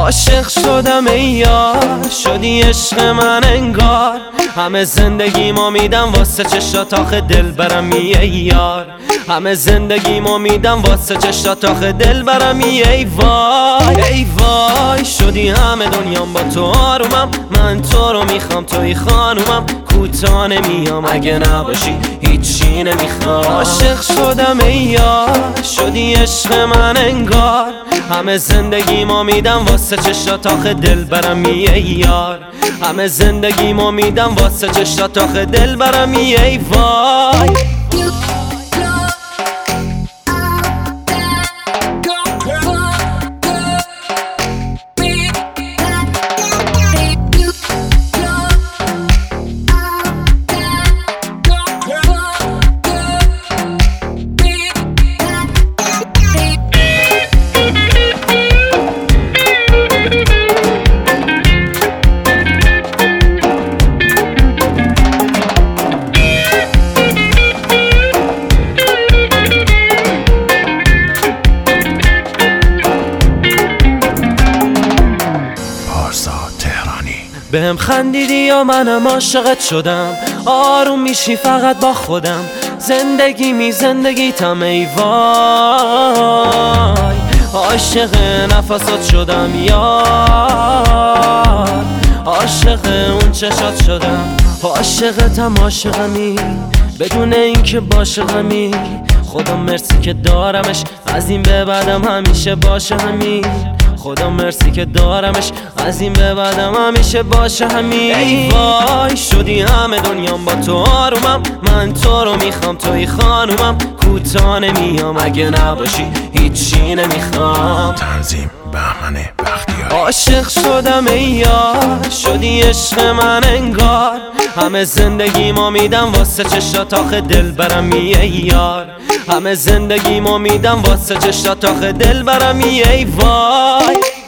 عاشق شدم ای یار، شدی عشق من انگار. همه زندگیمو میدم واسه چشات، آخه دل برم ای یار. همه زندگیمو میدم واسه چشات، آخه دل برم ای وای. ای وای شدی همه دنیام با تو آرومم، من تو رو میخوام توی خانومم. کوتاه نمیام اگه نباشی هیچی نمیخوام. عاشق شدم ای یار، شدی عشق من انگار. همه زندگیمو میدم واسه چشات، آخه دل برم ای یار. همه زندگیمو میدم واسه چشات، آخه دل برم ای وای. بهم خندیدی یا منم عاشقت شدم، آروم میشی فقط با خودم. زندگیتم ای وای. عاشق نفسات شدم یار، عاشق اون چشات شدم. عاشقتم عاشقمی بدون اینکه عاشقمی. خدا مرسی که دارمش، از این به بعدم همیشه باشه همین. خدا مرسی که دارمش، از این به بعدم همیشه باشه همین. ای وای شدی همه دنیام با تو آرومم، من تو رو میخوام توی خانومم. کوتاه نمیام اگه نباشی هیچی نمیخوام. تنظیم بهمن بختیاری. عاشق شدم ای یار، شدی عشق من انگار. همه زندگیمو میدم واسه چشات، آخه دل برم ای یار. همه زندگیمو میدم واسه چشات، آخه دل برم ای وای.